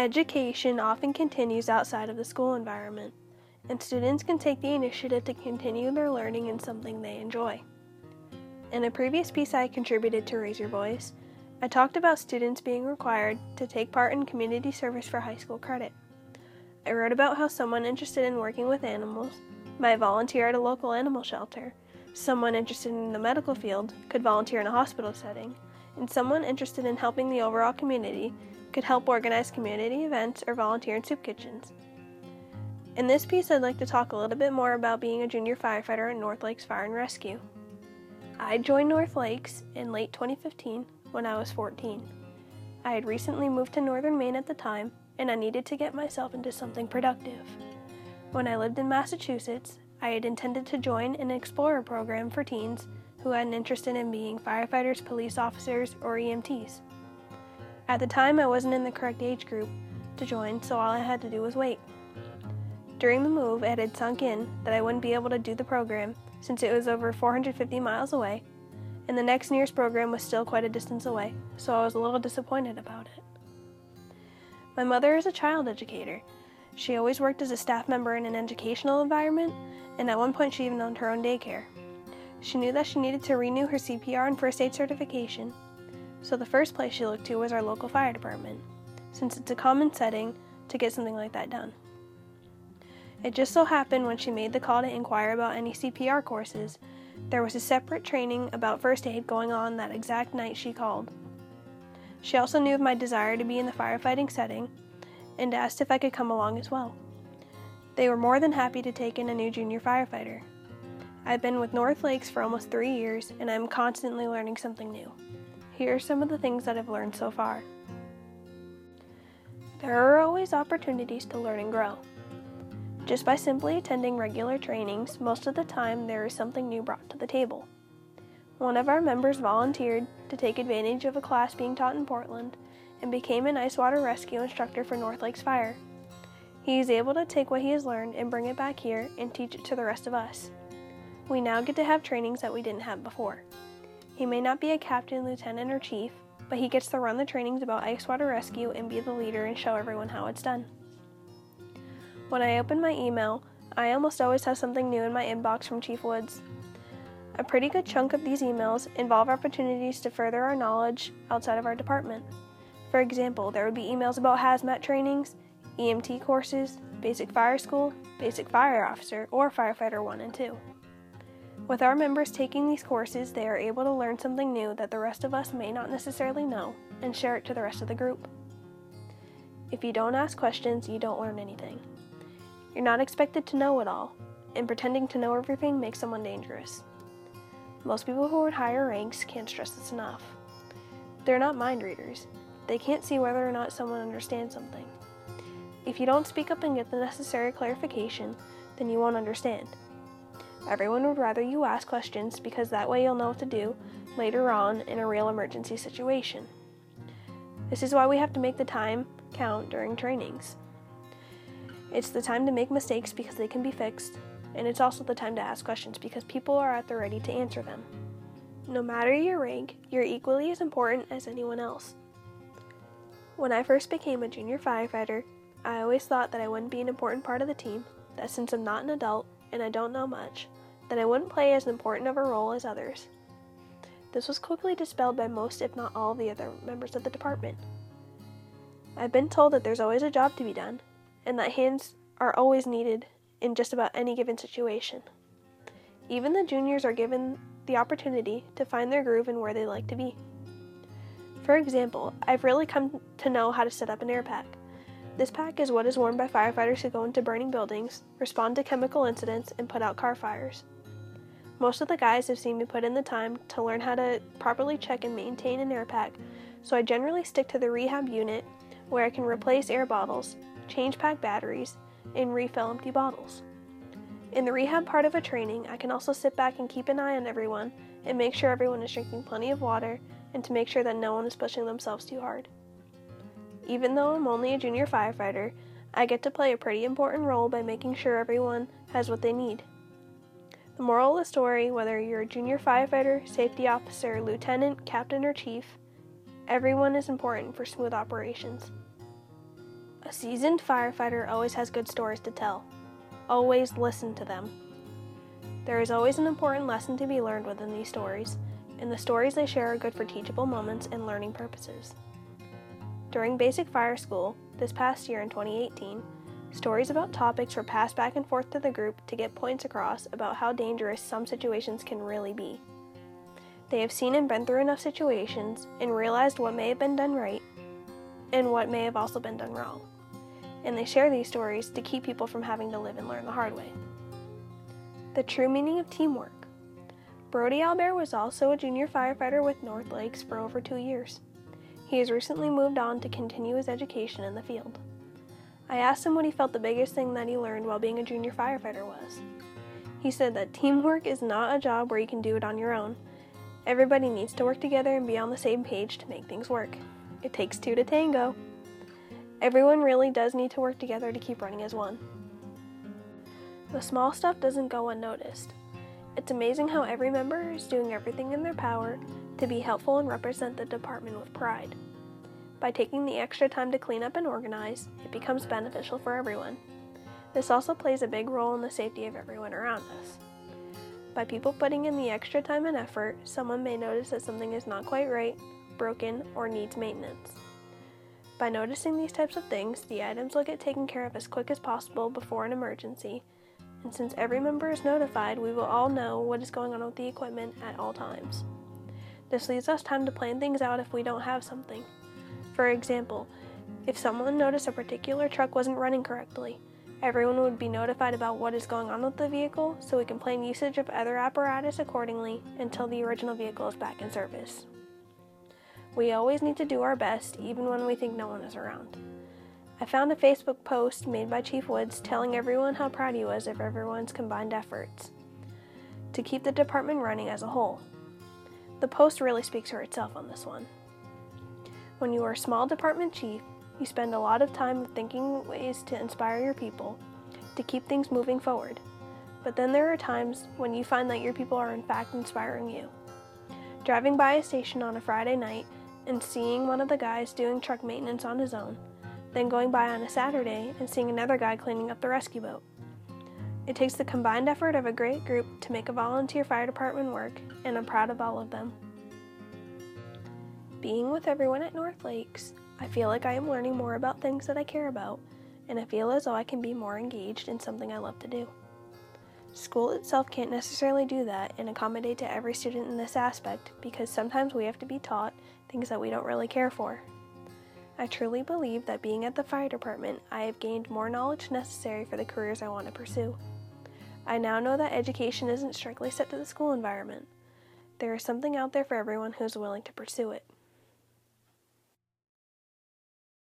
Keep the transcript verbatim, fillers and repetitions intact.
Education often continues outside of the school environment, and students can take the initiative to continue their learning in something they enjoy. In a previous piece I contributed to Raise Your Voice, I talked about students being required to take part in community service for high school credit. I wrote about how someone interested in working with animals might volunteer at a local animal shelter, someone interested in the medical field could volunteer in a hospital setting, and someone interested in helping the overall community could help organize community events or volunteer in soup kitchens. In this piece, I'd like to talk a little bit more about being a junior firefighter at North Lakes Fire and Rescue. I joined North Lakes in late twenty fifteen when I was fourteen. I had recently moved to northern Maine at the time, and I needed to get myself into something productive. When I lived in Massachusetts, I had intended to join an Explorer program for teens who had an interest in being firefighters, police officers, or E M Ts. At the time, I wasn't in the correct age group to join, so all I had to do was wait. During the move, it had sunk in that I wouldn't be able to do the program since it was over four hundred fifty miles away, and the next nearest program was still quite a distance away, so I was a little disappointed about it. My mother is a child educator. She always worked as a staff member in an educational environment, and at one point she even owned her own daycare. She knew that she needed to renew her C P R and first aid certification, so the first place she looked to was our local fire department, since it's a common setting to get something like that done. It just so happened when she made the call to inquire about any C P R courses, there was a separate training about first aid going on that exact night she called. She also knew of my desire to be in the firefighting setting and asked if I could come along as well. They were more than happy to take in a new junior firefighter. I've been with North Lakes for almost three years and I'm constantly learning something new. Here are some of the things that I've learned so far. There are always opportunities to learn and grow. Just by simply attending regular trainings, most of the time there is something new brought to the table. One of our members volunteered to take advantage of a class being taught in Portland and became an ice water rescue instructor for North Lakes Fire. He is able to take what he has learned and bring it back here and teach it to the rest of us. We now get to have trainings that we didn't have before. He may not be a captain, lieutenant, or chief, but he gets to run the trainings about ice water rescue and be the leader and show everyone how it's done. When I open my email, I almost always have something new in my inbox from Chief Woods. A pretty good chunk of these emails involve opportunities to further our knowledge outside of our department. For example, there would be emails about hazmat trainings, E M T courses, basic fire school, basic fire officer, or firefighter one and two. With our members taking these courses, they are able to learn something new that the rest of us may not necessarily know and share it to the rest of the group. If you don't ask questions, you don't learn anything. You're not expected to know it all, and pretending to know everything makes someone dangerous. Most people who are in higher ranks can't stress this enough. They're not mind readers. They can't see whether or not someone understands something. If you don't speak up and get the necessary clarification, then you won't understand. Everyone would rather you ask questions because that way you'll know what to do later on in a real emergency situation. This is why we have to make the time count during trainings. It's the time to make mistakes because they can be fixed, and it's also the time to ask questions because people are at the ready to answer them. No matter your rank, you're equally as important as anyone else. When I first became a junior firefighter, I always thought that I wouldn't be an important part of the team, that since I'm not an adult and I don't know much, that I wouldn't play as important of a role as others. This was quickly dispelled by most, if not all, of the other members of the department. I've been told that there's always a job to be done, and that hands are always needed in just about any given situation. Even the juniors are given the opportunity to find their groove and where they like to be. For example, I've really come to know how to set up an air pack. This pack is what is worn by firefighters who go into burning buildings, respond to chemical incidents, and put out car fires. Most of the guys have seen me put in the time to learn how to properly check and maintain an air pack, so I generally stick to the rehab unit where I can replace air bottles, change pack batteries, and refill empty bottles. In the rehab part of a training, I can also sit back and keep an eye on everyone and make sure everyone is drinking plenty of water and to make sure that no one is pushing themselves too hard. Even though I'm only a junior firefighter, I get to play a pretty important role by making sure everyone has what they need. The moral of the story, whether you're a junior firefighter, safety officer, lieutenant, captain, or chief, everyone is important for smooth operations. A seasoned firefighter always has good stories to tell. Always listen to them. There is always an important lesson to be learned within these stories, and the stories they share are good for teachable moments and learning purposes. During Basic Fire School, this past year in twenty eighteen, stories about topics were passed back and forth to the group to get points across about how dangerous some situations can really be. They have seen and been through enough situations and realized what may have been done right and what may have also been done wrong. And they share these stories to keep people from having to live and learn the hard way. The true meaning of teamwork. Brody Albert was also a junior firefighter with North Lakes for over two years. He has recently moved on to continue his education in the field. I asked him what he felt the biggest thing that he learned while being a junior firefighter was. He said that teamwork is not a job where you can do it on your own. Everybody needs to work together and be on the same page to make things work. It takes two to tango. Everyone really does need to work together to keep running as one. The small stuff doesn't go unnoticed. It's amazing how every member is doing everything in their power to be helpful and represent the department with pride. By taking the extra time to clean up and organize, it becomes beneficial for everyone. This also plays a big role in the safety of everyone around us. By people putting in the extra time and effort, someone may notice that something is not quite right, broken, or needs maintenance. By noticing these types of things, the items will get taken care of as quick as possible before an emergency, and since every member is notified, we will all know what is going on with the equipment at all times. This leaves us time to plan things out if we don't have something. For example, if someone noticed a particular truck wasn't running correctly, everyone would be notified about what is going on with the vehicle so we can plan usage of other apparatus accordingly until the original vehicle is back in service. We always need to do our best even when we think no one is around. I found a Facebook post made by Chief Woods telling everyone how proud he was of everyone's combined efforts to keep the department running as a whole. The post really speaks for itself on this one. When you are a small department chief, you spend a lot of time thinking ways to inspire your people, to keep things moving forward. But then there are times when you find that your people are in fact inspiring you. Driving by a station on a Friday night and seeing one of the guys doing truck maintenance on his own, then going by on a Saturday and seeing another guy cleaning up the rescue boat. It takes the combined effort of a great group to make a volunteer fire department work, and I'm proud of all of them. Being with everyone at North Lakes, I feel like I am learning more about things that I care about, and I feel as though I can be more engaged in something I love to do. School itself can't necessarily do that and accommodate to every student in this aspect because sometimes we have to be taught things that we don't really care for. I truly believe that being at the fire department, I have gained more knowledge necessary for the careers I want to pursue. I now know that education isn't strictly set to the school environment. There is something out there for everyone who is willing to pursue it.